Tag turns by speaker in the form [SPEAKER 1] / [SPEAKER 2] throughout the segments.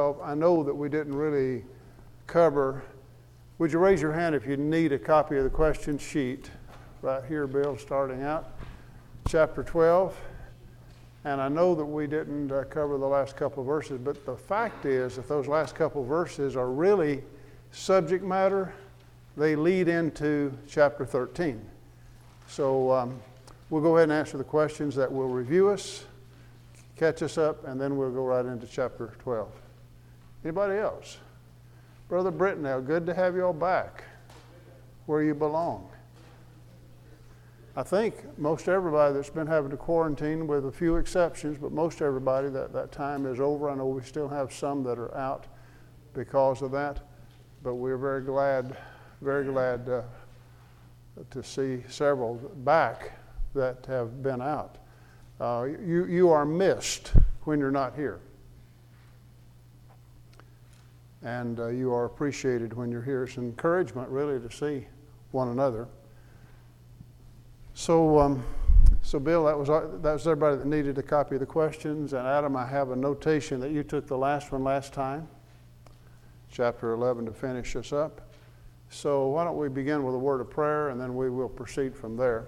[SPEAKER 1] 12. I know that we didn't really cover. Would you raise your hand if you need a copy of the question sheet? Right here, Bill, starting out. Chapter 12. And I know that we didn't cover the last couple of verses, but the fact is that those last couple of verses are really subject matter. They lead into chapter 13. So we'll go ahead and answer the questions that will review us, catch us up, and then we'll go right into chapter 12. Anybody else? Brother Britnell, good to have you all back where you belong. I think most everybody that's been having to quarantine, with a few exceptions, but most everybody, that time is over. I know we still have some that are out because of that, but we're very glad to see several back that have been out. You are missed when you're not here. And you are appreciated when you're here. It's an encouragement, really, to see one another. So Bill, that was everybody that needed a copy of the questions. And Adam, I have a notation that you took the last one last time, chapter 11, to finish us up. So why don't we begin with a word of prayer, and then we will proceed from there.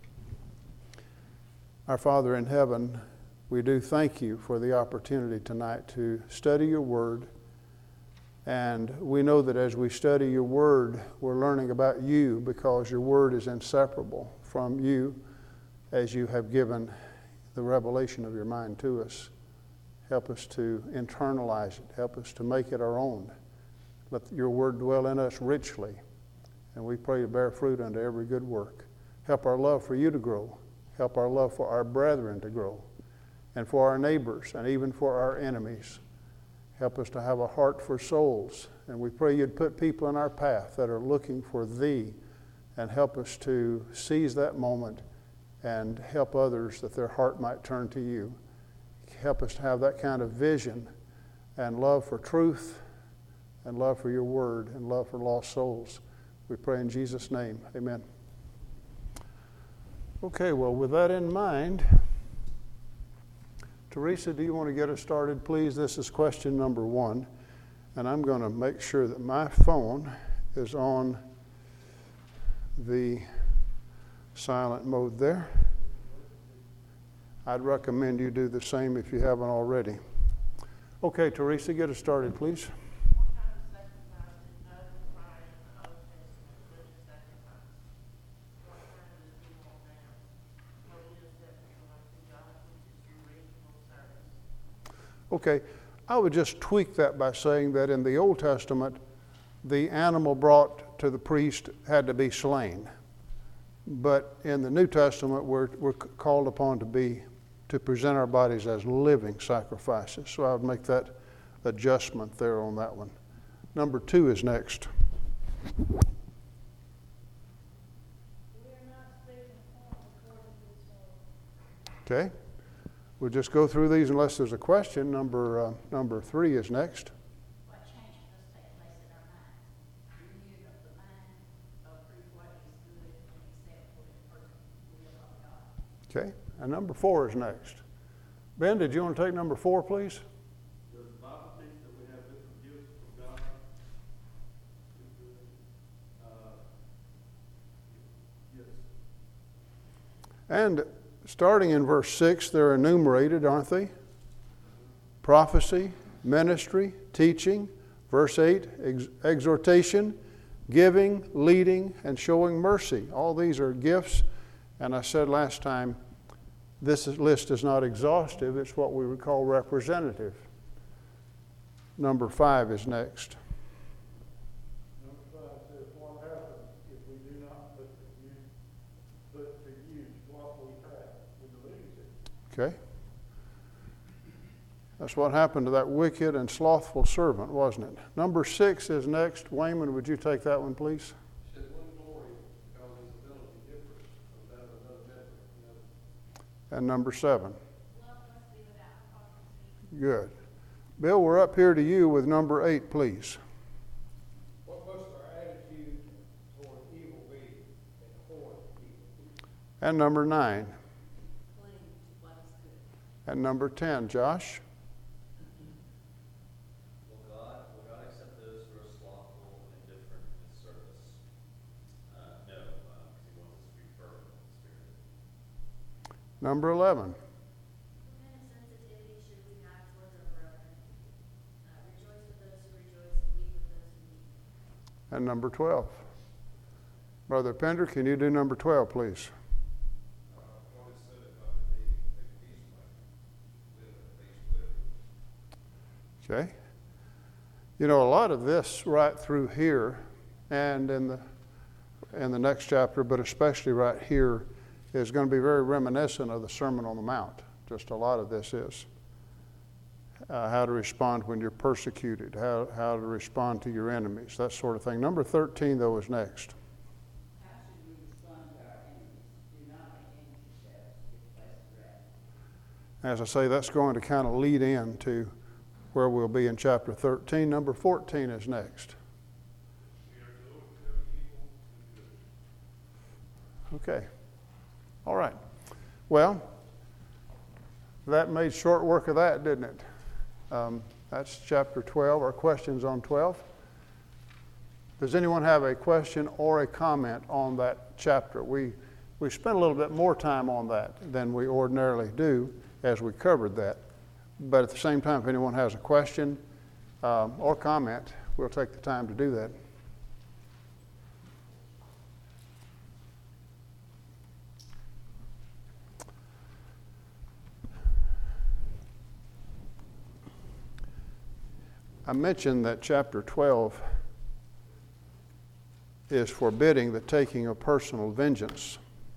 [SPEAKER 1] Our Father in heaven, we do thank you for the opportunity tonight to study your word. And we know that as we study your word, we're learning about you, because your word is inseparable from you as you have given the revelation of your mind to us. Help us to internalize it. Help us to make it our own. Let your word dwell in us richly, and we pray to bear fruit unto every good work. Help our love for you to grow. Help our love for our brethren to grow, and for our neighbors, and even for our enemies. Help us to have a heart for souls, and we pray you'd put people in our path that are looking for thee, and help us to seize that moment and help others that their heart might turn to you. Help us to have that kind of vision and love for truth, and love for your word, and love for lost souls. We pray in Jesus' name. Amen. Okay, well, with that in mind, Teresa, do you want to get us started, please? This is question number 1, and I'm going to make sure that my phone is on the silent mode there. I'd recommend you do the same if you haven't already. Okay, Teresa, get us started, please. Okay, I would just tweak that by saying that in the Old Testament, the animal brought to the priest had to be slain. But in the New Testament, we're called upon to present our bodies as living sacrifices. So I would make that adjustment there on that one. Number 2 is next. Okay. We'll just go through these unless there's a question. Number 3 is next.
[SPEAKER 2] What change must take place in our minds? Renewing of the mind of what is good and acceptable and perfect will of God.
[SPEAKER 1] Okay. And number 4 is next. Ben, did you want to take number 4, please?
[SPEAKER 3] Does the Bible teach that we have different gifts from God? Yes.
[SPEAKER 1] And starting in verse 6, they're enumerated, aren't they? Prophecy, ministry, teaching. Verse 8, exhortation, giving, leading, and showing mercy. All these are gifts. And I said last time, this list is not exhaustive. It's what we would call representative. Number 5 is next.
[SPEAKER 3] Number 5 says, what happens if we do not put to use what we have? We lose it.
[SPEAKER 1] Okay. That's what happened to that wicked and slothful servant, wasn't it? Number 6 is next. Wayman, would you take that one, please?
[SPEAKER 3] It says, one glory because his ability differs from that of another member.
[SPEAKER 1] And number 7.
[SPEAKER 2] Love must be without hypocrisy.
[SPEAKER 1] Good. Bill, we're up here to you with number 8, please.
[SPEAKER 3] What must our attitude toward evil be and toward evil?
[SPEAKER 1] And number 9.
[SPEAKER 2] Cling to what is good.
[SPEAKER 1] And number 10, Josh.
[SPEAKER 3] The
[SPEAKER 1] Number 11.
[SPEAKER 2] What kind of sensitivity should we have towards our brethren? Rejoice with those who rejoice and weep with those who weep.
[SPEAKER 1] And number 12. Brother Pender, can you do number 12, please?
[SPEAKER 4] What is said about being a peacemaker, live a peace living.
[SPEAKER 1] Okay. You know, a lot of this right through here and in the next chapter, but especially right here, is going to be very reminiscent of the Sermon on the Mount. Just a lot of this is. How to respond when you're persecuted, how to respond to your enemies, that sort of thing. Number 13, though, is next.
[SPEAKER 5] How should we respond to our enemies? Do not make anxious yourselves, give place to wrath.
[SPEAKER 1] As I say, that's going to kind of lead into where we'll be in chapter 13. Number 14 is next.
[SPEAKER 4] We are to overcome evil with good.
[SPEAKER 1] Okay. All right. Well, that made short work of that, didn't it? That's chapter 12, or questions on 12. Does anyone have a question or a comment on that chapter? We spent a little bit more time on that than we ordinarily do as we covered that. But at the same time, if anyone has a question or comment, we'll take the time to do that. I mentioned that chapter 12 is forbidding the taking of personal vengeance.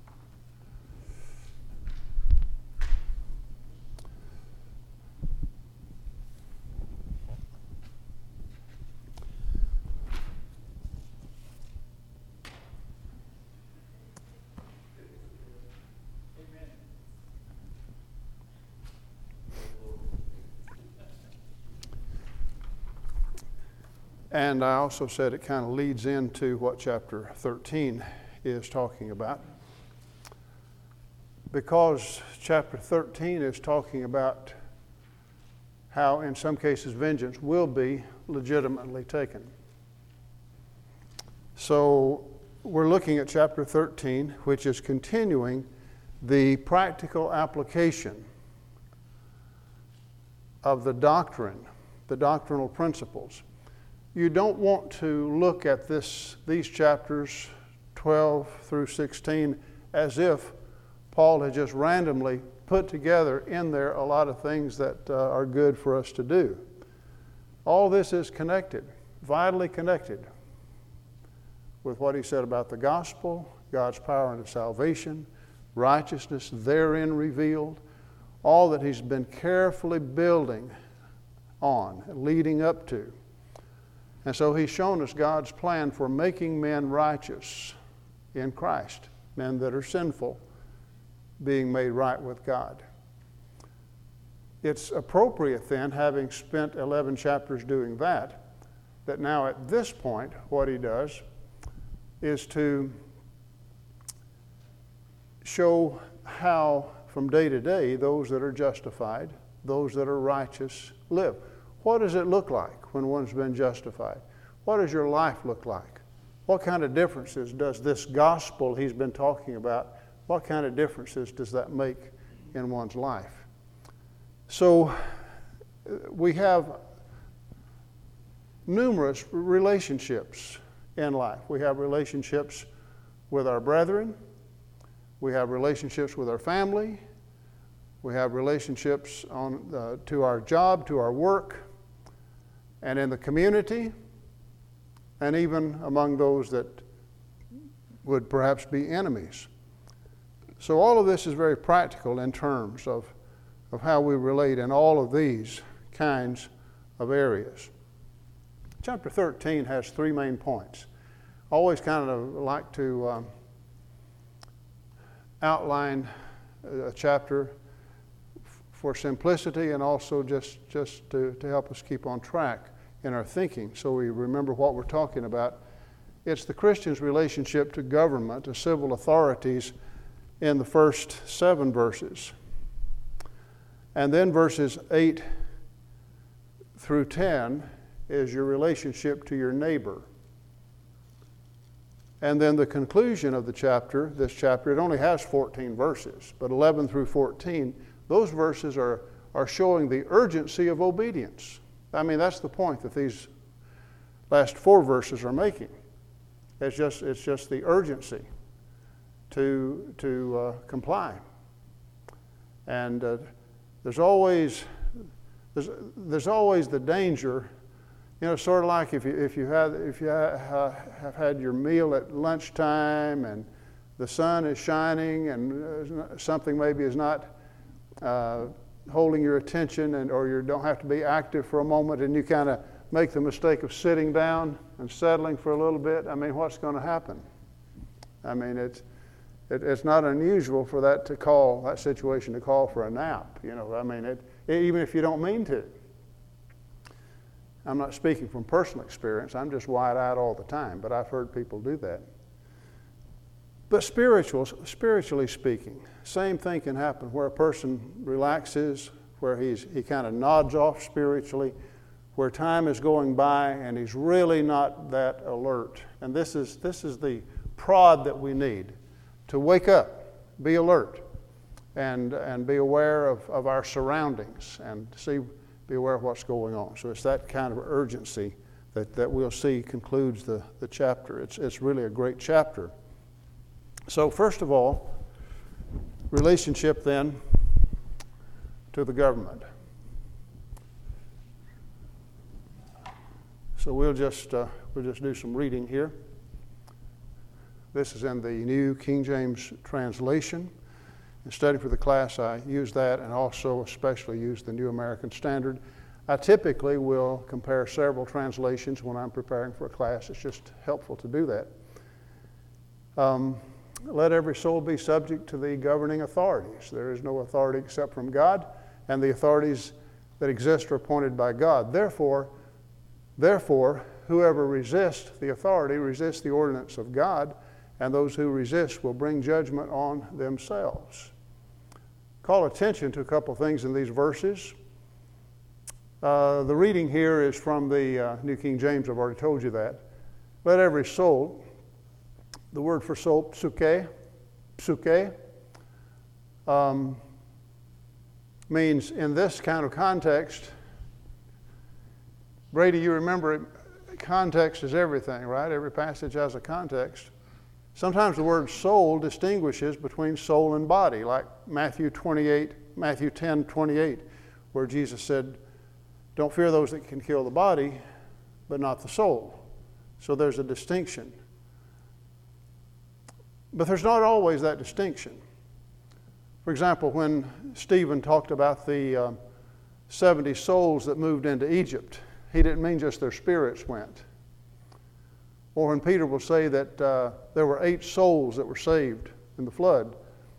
[SPEAKER 1] And I also said it kind of leads into what chapter 13 is talking about. Because chapter 13 is talking about how, in some cases, vengeance will be legitimately taken. So we're looking at chapter 13, which is continuing the practical application of the doctrine, the doctrinal principles. You don't want to look at these chapters 12 through 16 as if Paul had just randomly put together in there a lot of things that are good for us to do. All this is connected, vitally connected with what he said about the gospel, God's power unto salvation, righteousness therein revealed, all that he's been carefully building on, leading up to. And so he's shown us God's plan for making men righteous in Christ, men that are sinful being made right with God. It's appropriate then, having spent 11 chapters doing that now at this point, what he does is to show how from day to day those that are justified, those that are righteous live. What does it look like when one's been justified? What does your life look like? What kind of differences does this gospel he's been talking about, what kind of differences does that make in one's life? So we have numerous relationships in life. We have relationships with our brethren. We have relationships with our family. We have relationships to our job, to our work, and in the community, and even among those that would perhaps be enemies. So all of this is very practical in terms of how we relate in all of these kinds of areas. Chapter 13 has 3 main points. I always kind of like to outline a chapter for simplicity and also just to help us keep on track in our thinking so we remember what we're talking about. It's the Christian's relationship to government, to civil authorities in the first 7 verses. And then verses 8 through 10 is your relationship to your neighbor. And then the conclusion of the chapter, this chapter, it only has 14 verses, but 11 through 14, those verses are showing the urgency of obedience. I mean, that's the point that these last 4 verses are making. It's just the urgency to comply. And there's always the danger. You know, sort of like if you have had your meal at lunchtime and the sun is shining and something maybe is not holding your attention, or you don't have to be active for a moment, and you kind of make the mistake of sitting down and settling for a little bit. I mean, what's going to happen? I mean, it's not unusual for that situation to call for a nap. You know, I mean, even if you don't mean to. I'm not speaking from personal experience. I'm just wide-eyed all the time, but I've heard people do that. But spiritually speaking, same thing can happen where a person relaxes, where he kind of nods off spiritually, where time is going by and he's really not that alert. And this is the prod that we need to wake up, be alert, and be aware of our surroundings and be aware of what's going on. So it's that kind of urgency that we'll see concludes the chapter. It's really a great chapter. So first of all, relationship then to the government. So we'll just do some reading here. This is in the New King James Translation. In studying for the class, I use that, and also especially use the New American Standard. I typically will compare several translations when I'm preparing for a class. It's just helpful to do that. Let every soul be subject to the governing authorities. There is no authority except from God, and the authorities that exist are appointed by God. Therefore, whoever resists the authority resists the ordinance of God, and those who resist will bring judgment on themselves. Call attention to a couple things in these verses. The reading here is from the New King James. I've already told you that. Let every soul, the word for soul, psuche, means in this kind of context. Brady, you remember context is everything, right? Every passage has a context. Sometimes the word soul distinguishes between soul and body, like Matthew 10:28, where Jesus said, "Don't fear those that can kill the body, but not the soul." So there's a distinction. But there's not always that distinction. For example, when Stephen talked about the 70 souls that moved into Egypt, he didn't mean just their spirits went. Or when Peter will say that there were 8 souls that were saved in the flood,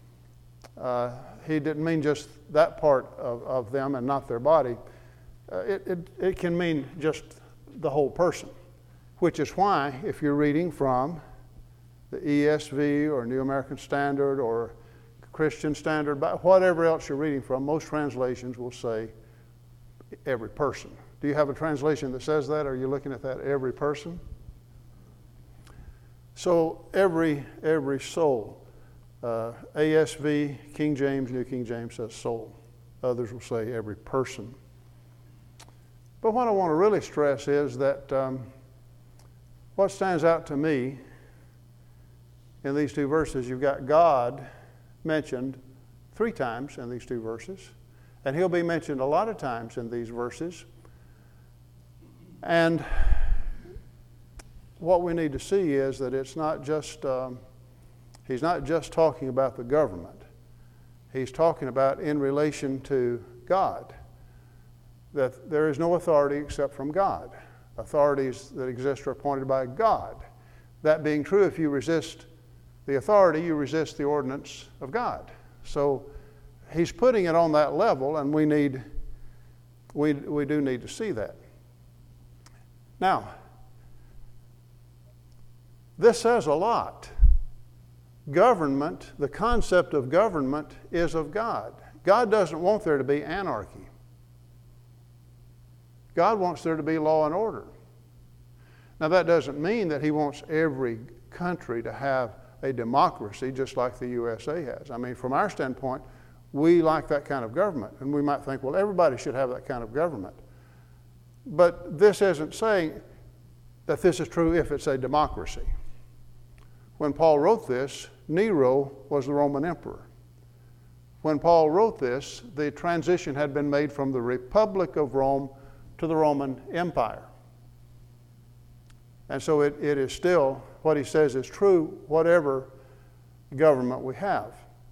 [SPEAKER 1] he didn't mean just that part of them and not their body. It can mean just the whole person, which is why if you're reading from the ESV or New American Standard or Christian Standard, whatever else you're reading from, most translations will say every person. Do you have a translation that says that? Are you looking at that, every person? So every soul. ASV, King James, New King James says soul. Others will say every person. But what I want to really stress is that what stands out to me in these 2 verses, you've got God mentioned 3 times in these 2 verses, and he'll be mentioned a lot of times in these verses. And what we need to see is that it's not just, he's not just talking about the government. He's talking about in relation to God, that there is no authority except from God. Authorities that exist are appointed by God. That being true, if you resist the authority, you resist the ordinance of God. So he's putting it on that level, and we do need to see that. Now, this says a lot. Government, the concept of government is of God. God doesn't want there to be anarchy. God wants there to be law and order. Now, that doesn't mean that he wants every country to have a democracy just like the USA has. I mean, from our standpoint, we like that kind of government. And we might think, well, everybody should have that kind of government. But this isn't saying that this is true if it's a democracy. When Paul wrote this, Nero was the Roman emperor. When Paul wrote this, the transition had been made from the Republic of Rome to the Roman Empire. And so it is still, what he says is true, whatever government we have.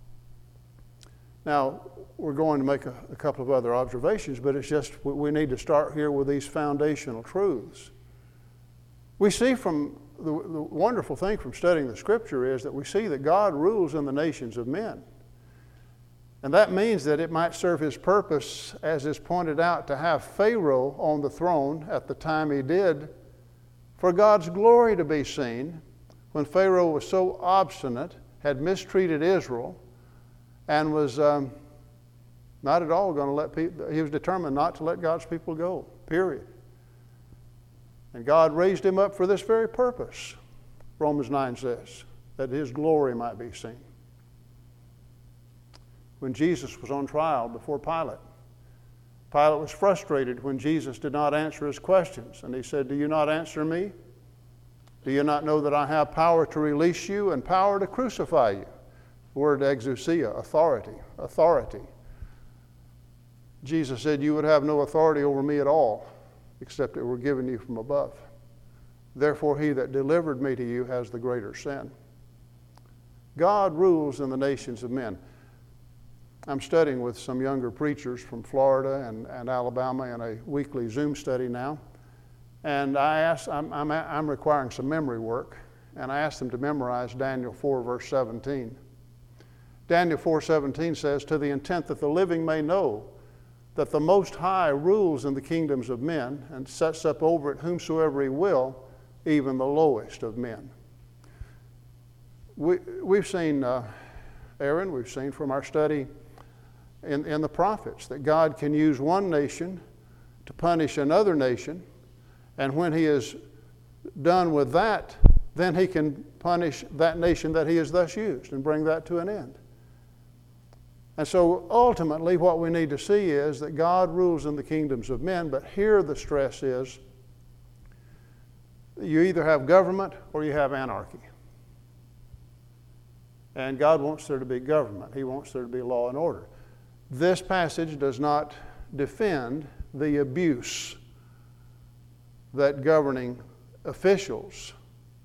[SPEAKER 1] Now, we're going to make a couple of other observations, but it's just we need to start here with these foundational truths. We see from the wonderful thing from studying the Scripture is that we see that God rules in the nations of men. And that means that it might serve his purpose, as is pointed out, to have Pharaoh on the throne at the time he did, for God's glory to be seen, when Pharaoh was so obstinate, had mistreated Israel, and was not at all going to let people, he was determined not to let God's people go, period. And God raised him up for this very purpose, Romans 9 says, that his glory might be seen. When Jesus was on trial before Pilate, Pilate was frustrated when Jesus did not answer his questions. And he said, "Do you not answer me? Do you not know that I have power to release you and power to crucify you?" The word exousia, authority. Jesus said, "You would have no authority over me at all, except it were given you from above. Therefore he that delivered me to you has the greater sin." God rules in the nations of men. I'm studying with some younger preachers from Florida and Alabama in a weekly Zoom study now. And I'm requiring some memory work, and I asked them to memorize Daniel 4, verse 17. Daniel 4:17 says, "To the intent that the living may know that the Most High rules in the kingdoms of men and sets up over it whomsoever he will, even the lowest of men." We've seen, Aaron, we've seen from our study in the prophets that God can use one nation to punish another nation, and when he is done with that, then he can punish that nation that he has thus used and bring that to an end. And so ultimately what we need to see is that God rules in the kingdoms of men, but here the stress is you either have government or you have anarchy. And God wants there to be government. He wants there to be law and order. This passage does not defend the abuse that governing officials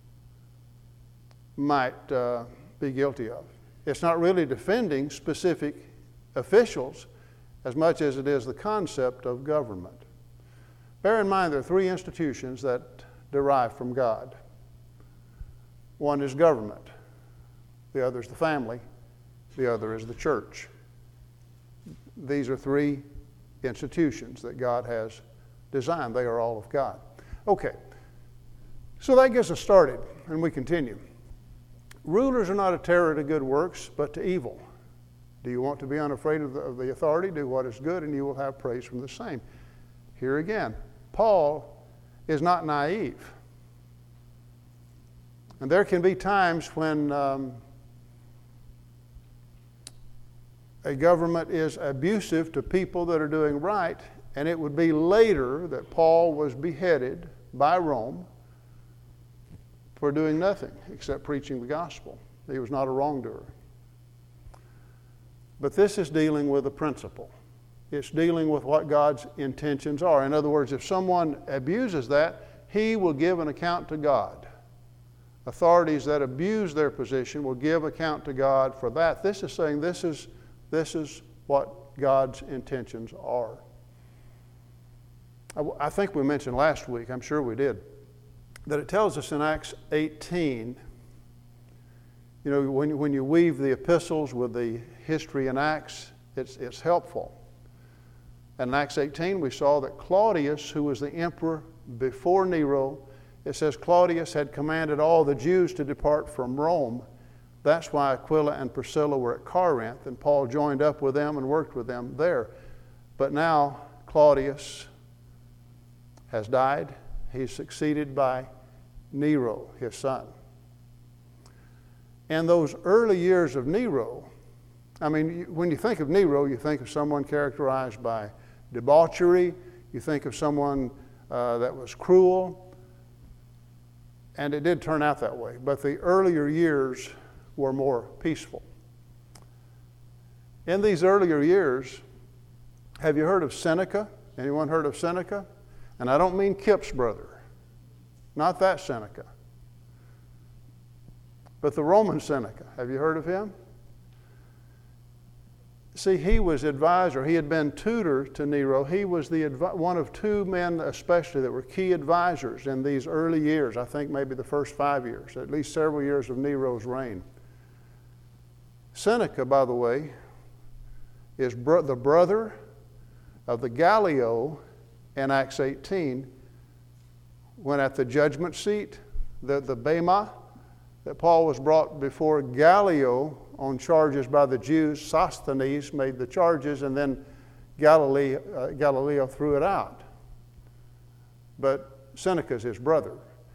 [SPEAKER 1] might be guilty of. It's not really defending specific officials as much as it is the concept of government. Bear in mind there are three institutions that derive from God. One is government. The other is the family. The other is the church. These are three institutions that God has designed. They are all of God. Okay, so that gets us started, and we continue. Rulers are not a terror to good works, but to evil. Do you want to be unafraid of the authority? Do what is good, and you will have praise from the same. Here again, Paul is not naive. And there can be times when a government is abusive to people that are doing right, and it would be later that Paul was beheaded by Rome for doing nothing except preaching the gospel. He was not a wrongdoer. But this is dealing with a principle. It's dealing with what God's intentions are. In other words, if someone abuses that, he will give an account to God. Authorities that abuse their position will give account to God for that. This is saying this is what God's intentions are. I think we mentioned last week, I'm sure we did, that it tells us in Acts 18, you know, when you weave the epistles with the history in Acts, it's helpful. And in Acts 18, we saw that Claudius, who was the emperor before Nero, it says Claudius had commanded all the Jews to depart from Rome. That's why Aquila and Priscilla were at Corinth, and Paul joined up with them and worked with them there. But now Claudius has died. He's succeeded by Nero, his son. in those early years of Nero, I mean, when you think of Nero, you think of someone characterized by debauchery, you think of someone that was cruel, and it did turn out that way. But the earlier years were more peaceful. In these earlier years, have you heard of Seneca? Anyone heard of Seneca? And I don't mean Kip's brother, not that Seneca, but the Roman Seneca. Have you heard of him? See, he was advisor. He had been tutor to Nero. He was one of two men especially that were key advisors in these early years. I think maybe the first 5 years, at least several years of Nero's reign. Seneca, by the way, is the brother of the Gallio in Acts 18, when at the judgment seat, the bema, that Paul was brought before Gallio on charges by the Jews. Sosthenes made the charges, and then Galileo threw it out. But Seneca's his brother.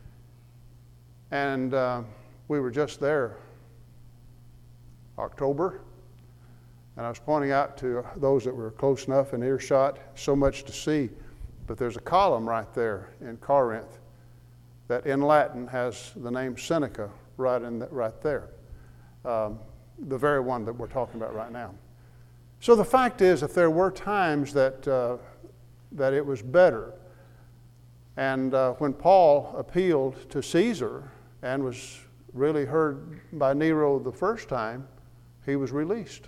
[SPEAKER 1] And we were just there, October, and I was pointing out to those that were close enough in earshot, so much to see, but there's a column right there in Corinth that in Latin has the name Seneca right there. The very one that we're talking about right now. So the fact is that there were times that it was better. And when Paul appealed to Caesar and was really heard by Nero the first time, he was released.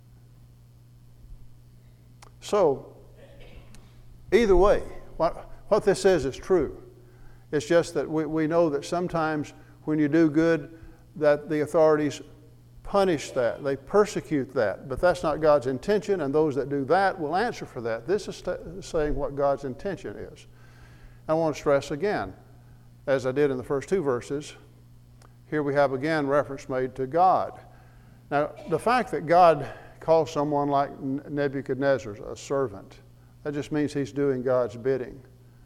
[SPEAKER 1] So, either way, what this says is true. It's just that we know that sometimes when you do good, that the authorities punish that. They persecute that. But that's not God's intention, and those that do that will answer for that. This is saying what God's intention is. I want to stress again, as I did in the first two verses, here we have again reference made to God. Now, the fact that God calls someone like Nebuchadnezzar a servant, that just means he's doing God's bidding.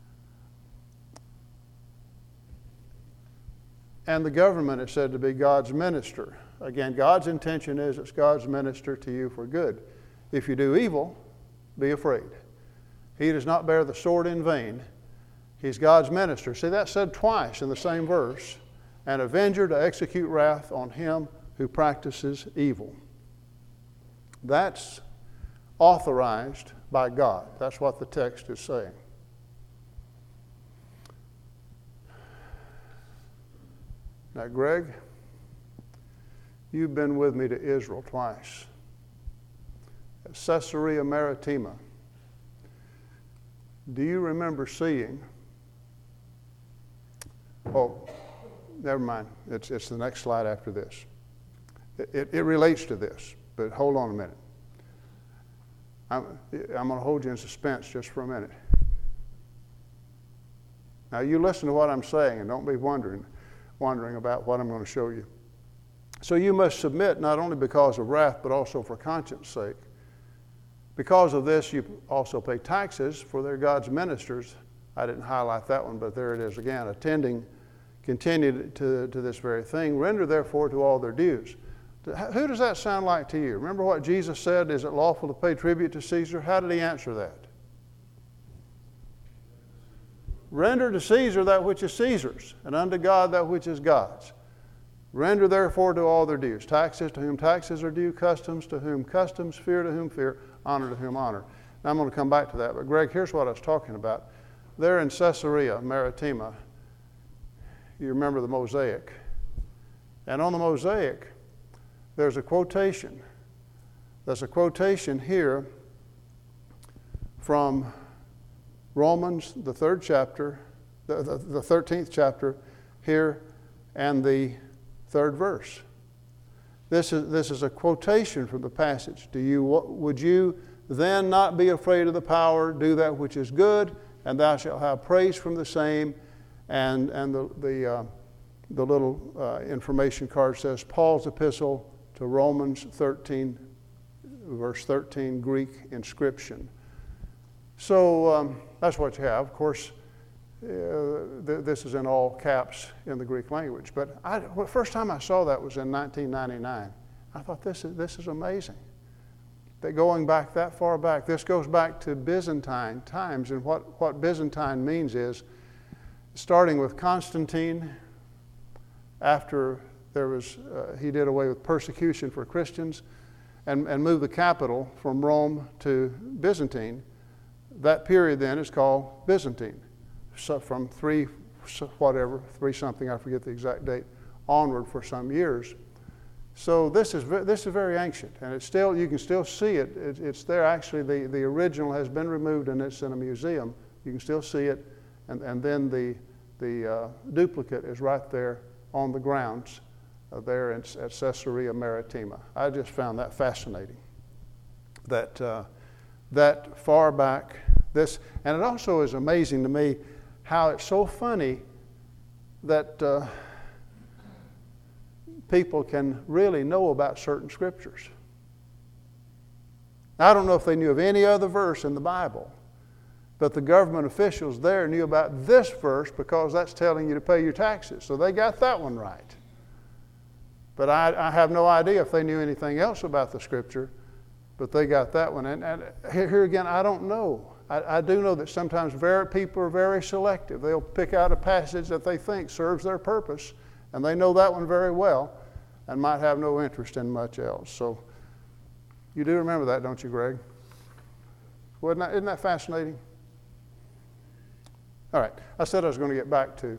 [SPEAKER 1] And the government is said to be God's minister. Again, God's intention is it's God's minister to you for good. If you do evil, be afraid. He does not bear the sword in vain. He's God's minister. See, that's said twice in the same verse. An avenger to execute wrath on him who practices evil. That's authorized by God. That's what the text is saying. Now, Greg, you've been with me to Israel twice. At Caesarea Maritima. Do you remember seeing... Oh, never mind. It's the next slide after this. It relates to this, but hold on a minute. I'm going to hold you in suspense just for a minute. Now, you listen to what I'm saying and don't be wondering about what I'm going to show you. So you must submit not only because of wrath, but also for conscience sake. Because of this, you also pay taxes, for they're God's ministers. I didn't highlight that one, but there it is again. Continue to this very thing. Render therefore to all their dues. Who does that sound like to you? Remember what Jesus said, is it lawful to pay tribute to Caesar? How did he answer that? Render to Caesar that which is Caesar's, and unto God that which is God's. Render therefore to all their dues. Taxes to whom taxes are due, customs to whom customs, fear to whom fear, honor to whom honor. Now I'm going to come back to that, but Greg, here's what I was talking about. There in Caesarea Maritima, you remember the mosaic. And on the mosaic, there's a quotation. There's a quotation here from Romans, the 3rd chapter, the 13th chapter here, and the 3rd verse. This is a quotation from the passage. Would you then not be afraid of the power? Do that which is good, and thou shalt have praise from the same. And the little information card says Paul's epistle to Romans 13, verse 13, Greek inscription. So that's what you have. Of course, this is in all caps in the Greek language. But the first time I saw that was in 1999. I thought, this is amazing. That going back that far back, this goes back to Byzantine times. And what Byzantine means is, starting with Constantine, after there was, he did away with persecution for Christians and moved the capital from Rome to Byzantine. That period then is called Byzantine. So from 3 something, I forget the exact date, onward for some years. So this is very ancient, and it's still, you can still see it. It's there. Actually, the original has been removed and it's in a museum. You can still see it, and then the duplicate is right there on the grounds there at Caesarea Maritima. I just found that fascinating. That far back, this, and it also is amazing to me how it's so funny that people can really know about certain scriptures. I don't know if they knew of any other verse in the Bible, but the government officials there knew about this verse because that's telling you to pay your taxes. So they got that one right. But I have no idea if they knew anything else about the scripture, but they got that one. And here again, I don't know. I do know that sometimes people are very selective. They'll pick out a passage that they think serves their purpose, and they know that one very well and might have no interest in much else. So you do remember that, don't you, Greg? Isn't that fascinating? All right. I said I was going to get back to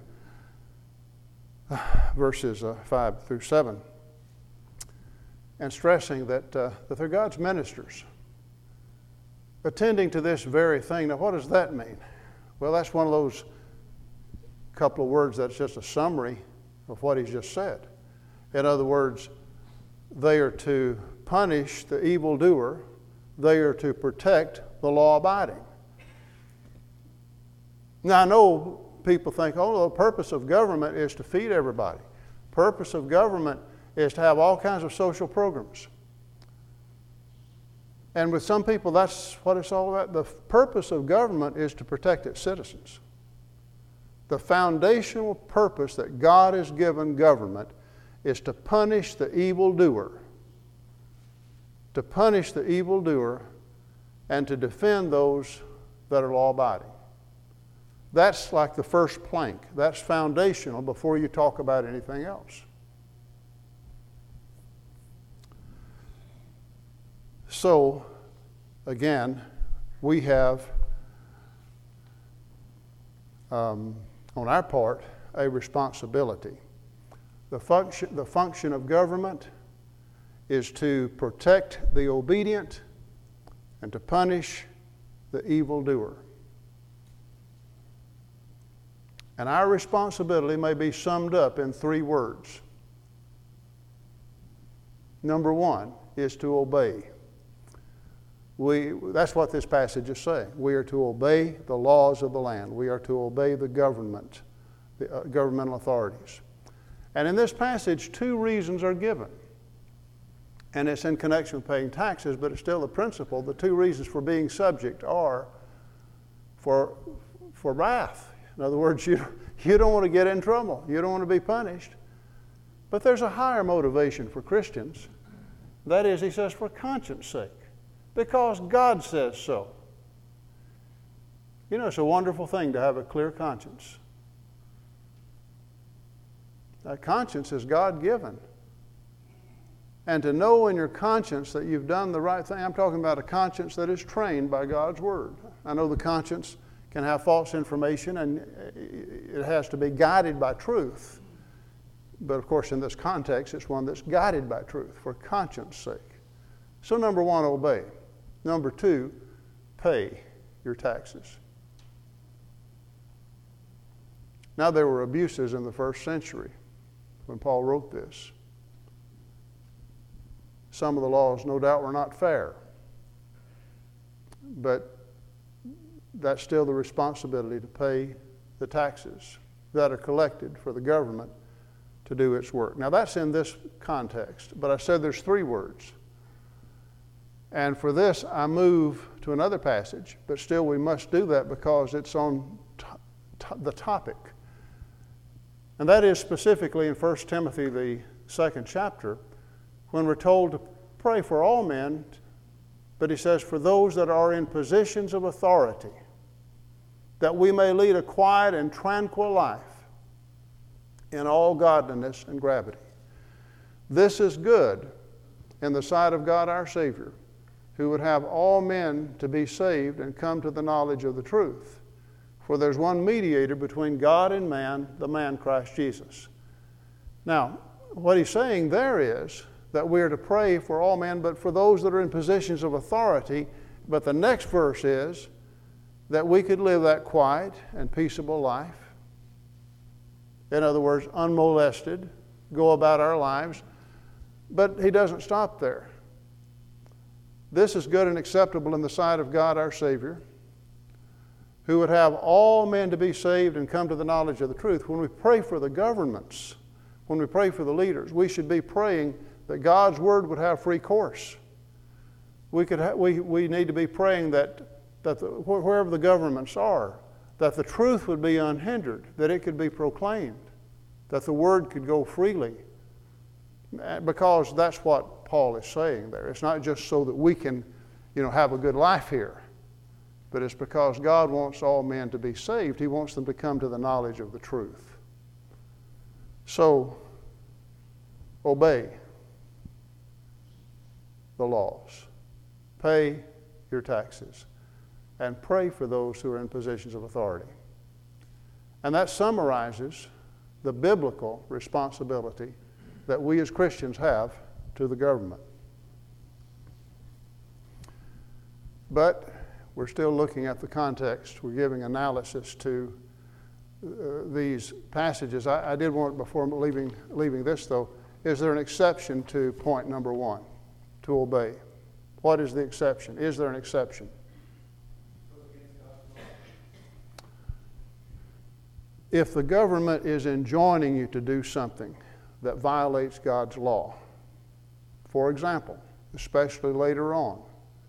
[SPEAKER 1] verses 5 through 7 and stressing that they're God's ministers attending to this very thing. Now, what does that mean? Well, that's one of those couple of words that's just a summary of what he's just said. In other words, they are to punish the evildoer. They are to protect the law-abiding. Now, I know people think, oh, the purpose of government is to feed everybody. Purpose of government is to have all kinds of social programs. And with some people, that's what it's all about. The purpose of government is to protect its citizens. The foundational purpose that God has given government is to punish the evildoer. To punish the evildoer and to defend those that are law-abiding. That's like the first plank. That's foundational before you talk about anything else. So, again, we have, on our part, a responsibility. The function of government is to protect the obedient and to punish the evildoer. And our responsibility may be summed up in 3 words. Number 1 is to obey. That's what this passage is saying. We are to obey the laws of the land. We are to obey the government, the governmental authorities. And in this passage, 2 reasons are given. And it's in connection with paying taxes, but it's still the principle. The 2 reasons for being subject are for wrath. In other words, you don't want to get in trouble. You don't want to be punished. But there's a higher motivation for Christians. That is, he says, for conscience sake. Because God says so. You know, it's a wonderful thing to have a clear conscience. That conscience is God-given. And to know in your conscience that you've done the right thing, I'm talking about a conscience that is trained by God's Word. I know the conscience can have false information and it has to be guided by truth. But of course, in this context, it's one that's guided by truth for conscience sake. So number 1, obey. Number 2, pay your taxes. Now, there were abuses in the first century when Paul wrote this. Some of the laws, no doubt, were not fair. But that's still the responsibility to pay the taxes that are collected for the government to do its work. Now, that's in this context, but I said there's 3 words. And for this, I move to another passage, but still we must do that because it's on the topic. And that is specifically in 1 Timothy, the 2nd chapter, when we're told to pray for all men, but he says, for those that are in positions of authority, that we may lead a quiet and tranquil life in all godliness and gravity. This is good in the sight of God our Savior, who would have all men to be saved and come to the knowledge of the truth. For there's one mediator between God and man, the man Christ Jesus. Now, what he's saying there is that we are to pray for all men, but for those that are in positions of authority. But the next verse is that we could live that quiet and peaceable life. In other words, unmolested, go about our lives. But he doesn't stop there. This is good and acceptable in the sight of God our Savior, who would have all men to be saved and come to the knowledge of the truth. When we pray for the governments, when we pray for the leaders, we should be praying that God's Word would have free course. We need to be praying that wherever the governments are, that the truth would be unhindered, that it could be proclaimed, that the Word could go freely. Because that's what Paul is saying there. It's not just so that we can, have a good life here, but it's because God wants all men to be saved. He wants them to come to the knowledge of the truth. So, obey the laws. Pay your taxes. And pray for those who are in positions of authority. And that summarizes the biblical responsibility that we as Christians have to the government. But we're still looking at the context. We're giving analysis to these passages. I did want, before leaving this though, is there an exception to point number 1, to obey? What is the exception? Is there an exception? If the government is enjoining you to do something that violates God's law, for example, especially later on,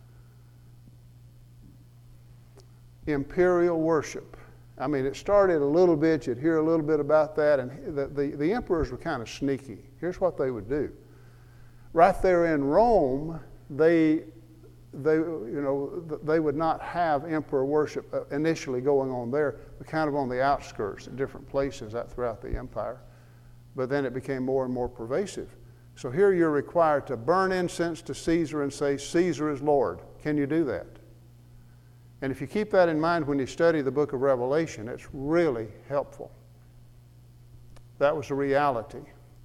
[SPEAKER 1] imperial worship. I mean, it started a little bit, you'd hear a little bit about that, and the emperors were kind of sneaky. Here's what they would do. Right there in Rome, they would not have emperor worship initially going on there, but kind of on the outskirts in different places throughout the empire. But then it became more and more pervasive. So here you're required to burn incense to Caesar and say, Caesar is Lord. Can you do that? And if you keep that in mind when you study the book of Revelation, it's really helpful. That was a reality.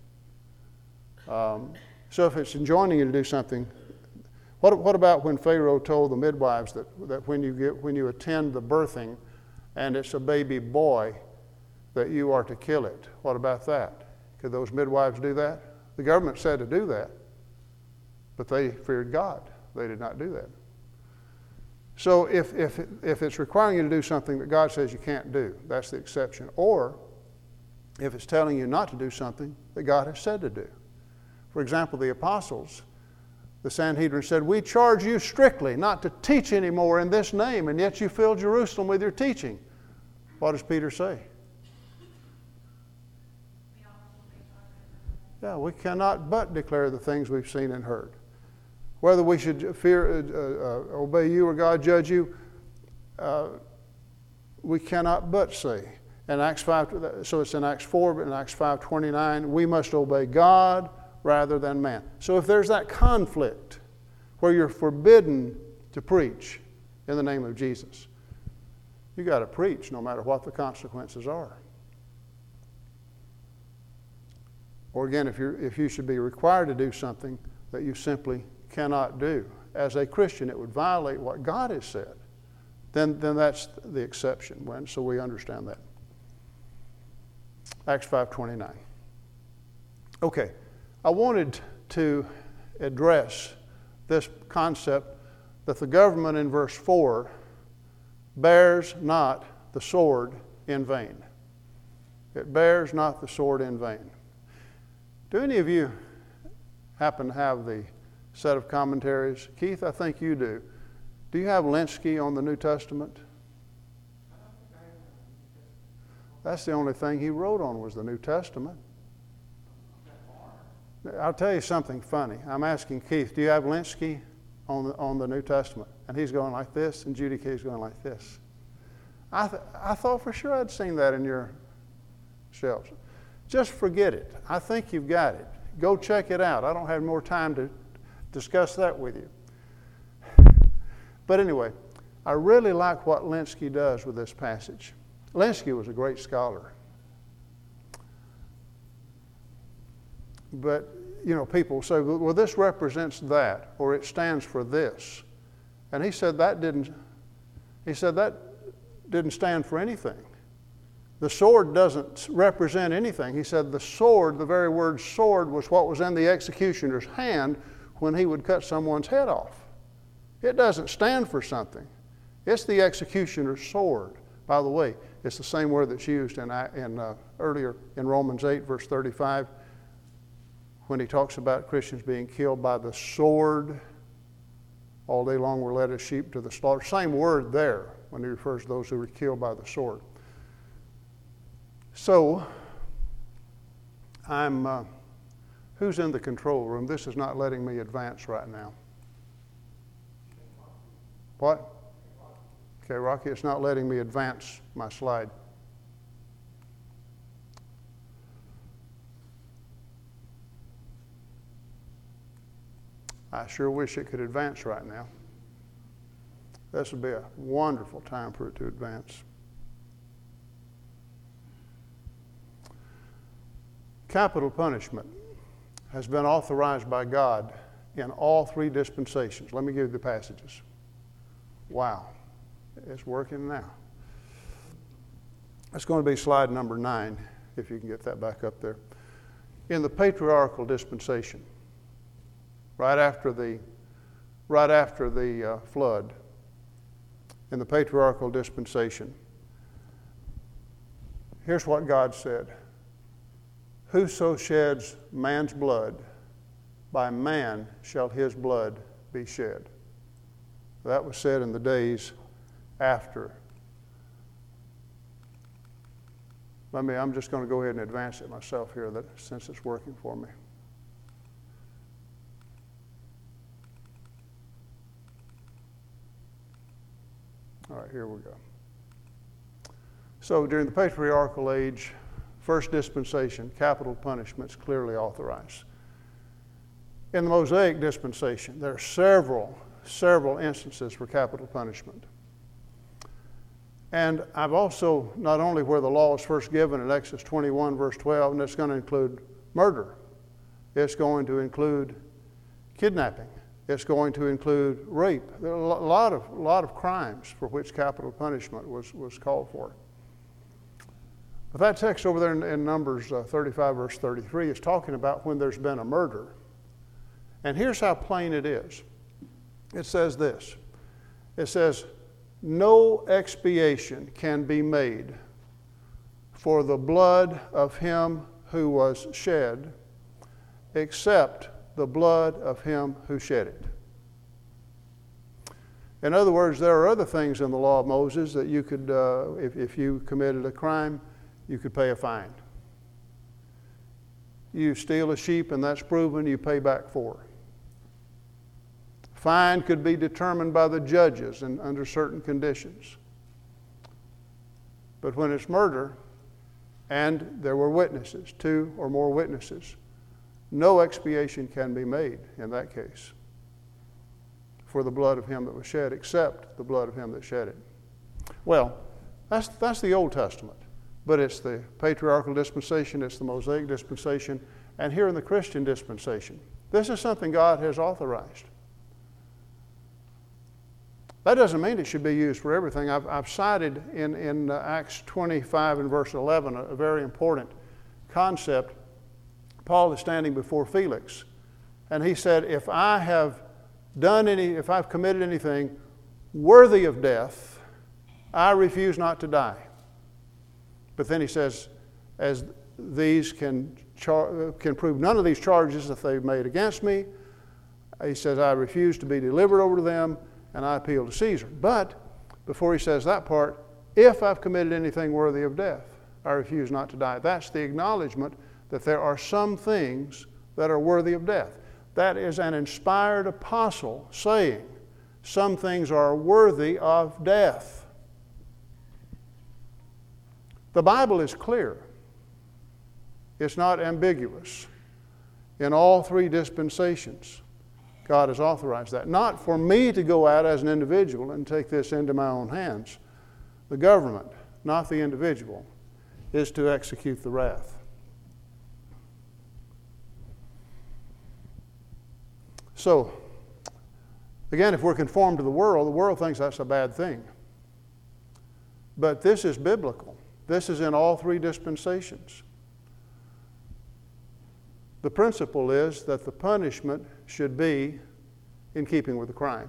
[SPEAKER 1] So if it's enjoining you to do something, what about when Pharaoh told the midwives that when you attend the birthing and it's a baby boy, that you are to kill it? What about that? Could those midwives do that? The government said to do that, but they feared God. They did not do that. So if it's requiring you to do something that God says you can't do, that's the exception. Or if it's telling you not to do something that God has said to do. For example, the apostles, the Sanhedrin said, we charge you strictly not to teach anymore in this name, and yet you fill Jerusalem with your teaching. What does Peter say? Yeah, we cannot but declare the things we've seen and heard. Whether we should obey you or God judge you, we cannot but say. In Acts 5, so it's in Acts 4, but in Acts 5:29, we must obey God rather than man. So if there's that conflict where you're forbidden to preach in the name of Jesus, you got to preach no matter what the consequences are. Or again, if you should be required to do something that you simply cannot do, as a Christian, it would violate what God has said, then that's the exception. So we understand that. Acts 5:29. Okay, I wanted to address this concept that the government in verse 4 bears not the sword in vain. It bears not the sword in vain. Do any of you happen to have the set of commentaries? Keith, I think you do. Do you have Lenski on the New Testament? That's the only thing he wrote on was the New Testament. I'll tell you something funny. I'm asking Keith, do you have Lenski on the New Testament? And he's going like this, and Judy Kay's going like this. I thought for sure I'd seen that in your shelves. Just forget it. I think you've got it. Go check it out. I don't have more time to discuss that with you. But anyway, I really like what Lenski does with this passage. Lenski was a great scholar. But, you know, people say, well, this represents that, or it stands for this. And he said that didn't stand for anything. The sword doesn't represent anything. He said the sword, the very word sword, was what was in the executioner's hand when he would cut someone's head off. It doesn't stand for something. It's the executioner's sword. By the way, it's the same word that's used earlier in Romans 8, verse 35, when he talks about Christians being killed by the sword. All day long were led as sheep to the slaughter. Same word there when he refers to those who were killed by the sword. So, who's in the control room? This is not letting me advance right now. What? Okay, Rocky, it's not letting me advance my slide. I sure wish it could advance right now. This would be a wonderful time for it to advance. Capital punishment has been authorized by God in all three dispensations. Let me give you the passages. Wow, it's working now. It's going to be slide number 9, if you can get that back up there. In the patriarchal dispensation, right after the flood, in the patriarchal dispensation, here's what God said. Whoso sheds man's blood, by man shall his blood be shed. That was said in the days after. I'm just going to go ahead and advance it myself here, since it's working for me. All right, here we go. So during the patriarchal age, first dispensation, capital punishment's clearly authorized. In the Mosaic dispensation, there are several instances for capital punishment. And I've also, not only where the law was first given in Exodus 21, verse 12, and it's going to include murder. It's going to include kidnapping. It's going to include rape. There are a lot of crimes for which capital punishment was called for. But that text over there in Numbers 35, verse 33 is talking about when there's been a murder. And here's how plain it is. It says this. It says, no expiation can be made for the blood of him who was shed, except the blood of him who shed it. In other words, there are other things in the law of Moses that you could, if you committed a crime, you could pay a fine. You steal a sheep and that's proven, you pay back 4. Fine could be determined by the judges and under certain conditions. But when it's murder and there were witnesses, 2 or more witnesses, no expiation can be made in that case for the blood of him that was shed, except the blood of him that shed it. Well, that's the Old Testament. But it's the patriarchal dispensation, it's the Mosaic dispensation, and here in the Christian dispensation. This is something God has authorized. That doesn't mean it should be used for everything. I've cited in Acts 25 and verse 11 a very important concept. Paul is standing before Felix, and he said, if I've committed anything worthy of death, I refuse not to die. But then he says, as these can prove none of these charges that they've made against me, he says, I refuse to be delivered over to them, and I appeal to Caesar. But before he says that part, if I've committed anything worthy of death, I refuse not to die. That's the acknowledgement that there are some things that are worthy of death. That is an inspired apostle saying some things are worthy of death. The Bible is clear. It's not ambiguous. In all three dispensations, God has authorized that. Not for me to go out as an individual and take this into my own hands. The government, not the individual, is to execute the wrath. So, again, if we're conformed to the world thinks that's a bad thing. But this is biblical. This is in all three dispensations. The principle is that the punishment should be in keeping with the crime.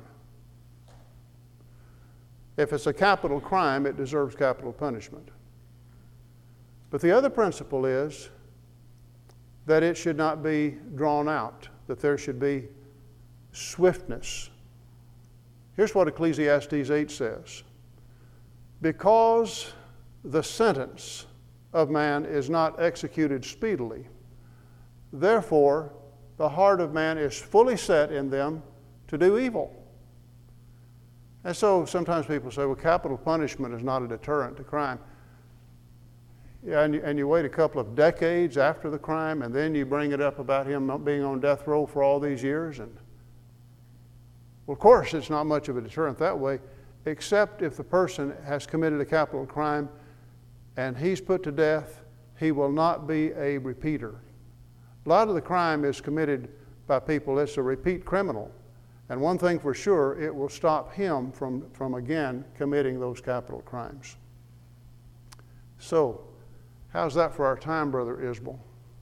[SPEAKER 1] If it's a capital crime, it deserves capital punishment. But the other principle is that it should not be drawn out, that there should be swiftness. Here's what Ecclesiastes 8 says. Because the sentence of man is not executed speedily, therefore the heart of man is fully set in them to do evil. And so sometimes people say, well, capital punishment is not a deterrent to crime. Yeah, and you wait a couple of decades after the crime, and then you bring it up about him not being on death row for all these years. And well, of course, it's not much of a deterrent that way, except if the person has committed a capital crime and he's put to death, he will not be a repeater. A lot of the crime is committed by people. It's a repeat criminal. And one thing for sure, it will stop him from again committing those capital crimes. So, how's that for our time, Brother Isbell?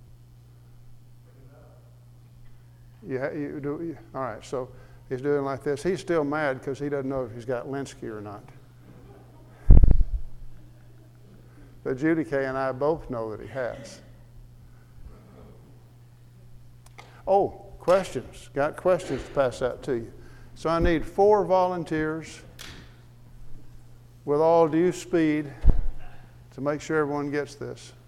[SPEAKER 1] All right, so he's doing like this. He's still mad because he doesn't know if he's got Linsky or not. But Judy Kay and I both know that he has. Oh, questions. Got questions to pass out to you. So I need 4 volunteers with all due speed to make sure everyone gets this.